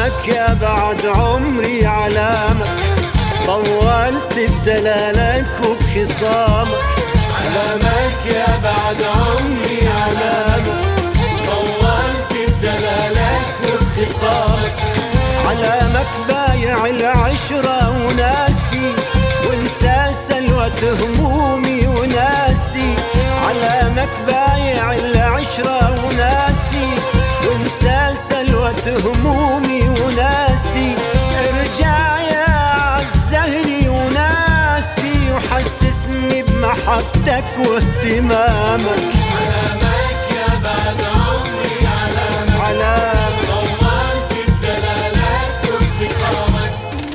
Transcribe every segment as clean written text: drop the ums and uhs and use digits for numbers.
علامك يا بعد عمري علامك، طولت بدلالك وبخصامك. علامك يا بعد عمري علامك، طولت بدلالك وبخصامك. علامك بايع العشرة وناسي، وانت سلوة همومي وناسي. علامك بايع العشرة وناسي، وانت سلوة همومي وناسي. ارجع يا عالزهري وناسي، وحسسني بمحبتك واهتمامك. علامك يا بعد عمري علامك، علامك طولت بدلالك وبخصامك.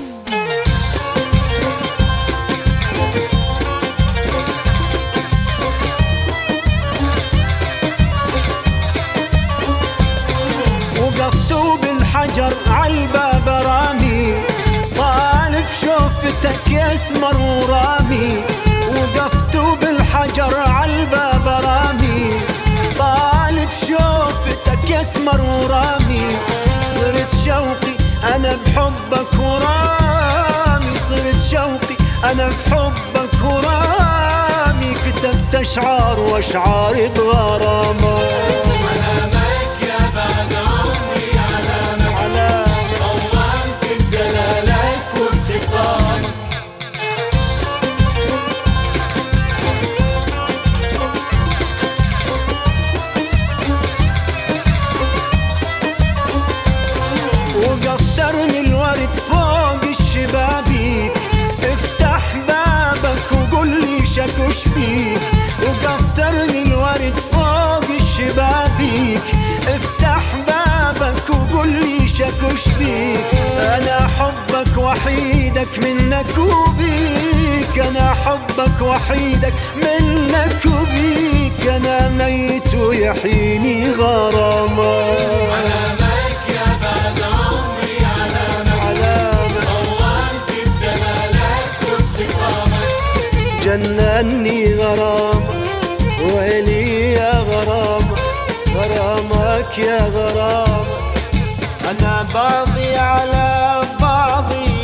وقفت بالحجر عالباب رامي، طالب شوفتك يا اسمر ورامي. وقفت بالحجر عالباب رامي، طالب شوفتك يا اسمر ورامي. صرت شوقي انا بحبك ورامي، صرت شوقي انا بحبك ورامي. كتبت اشعار واشعار بغرامك. علامك يا بعد عمري علامك، علامك طولت بدلالك وبخصامك. وقفت ارمي الورد فوق الشبابيك، افتح بابك وقول لي شكوش بيك. وقفت ارمي الورد فوق الشبابيك، افتح بابك وقول لي شكوش بيك. انا حبك وحيدك منك وبيك، انا حبك وحيدك منك وبيك. انا ميت ويحييني غرامك. علامك يا بعد عمري علامك، علامك طولت بدلالك وبخصامك. جنني غرامك، ويلي يا غرامك، غرامك يا غرامك. أنا بعضي على بعضي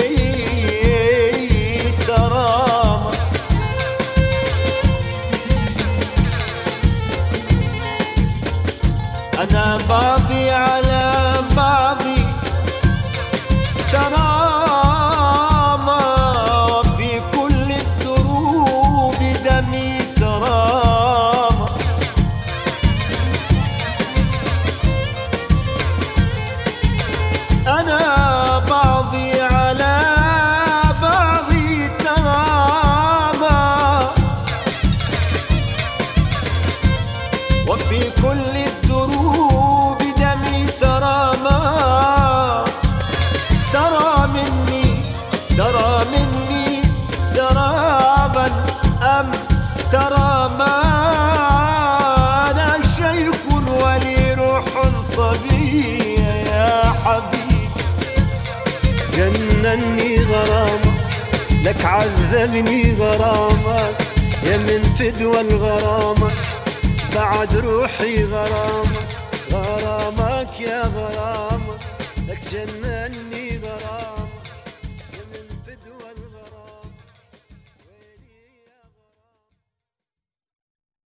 ترامك. أنا بعضي على بعضي ترامى، وفي كل الدروب دمي ترامى. أنا بعضي على بعضي ترامى، وفي كل الدروب دمي ترامى. ترى مني سرابا أم ترى ما أنا شيخ ولي روح صبية يا حبيب. جنني غرامك، لك عذبني غرامك، يا من فدوى الغرامك بعد روحي غرامك. غرامك يا غرامك، لك جنني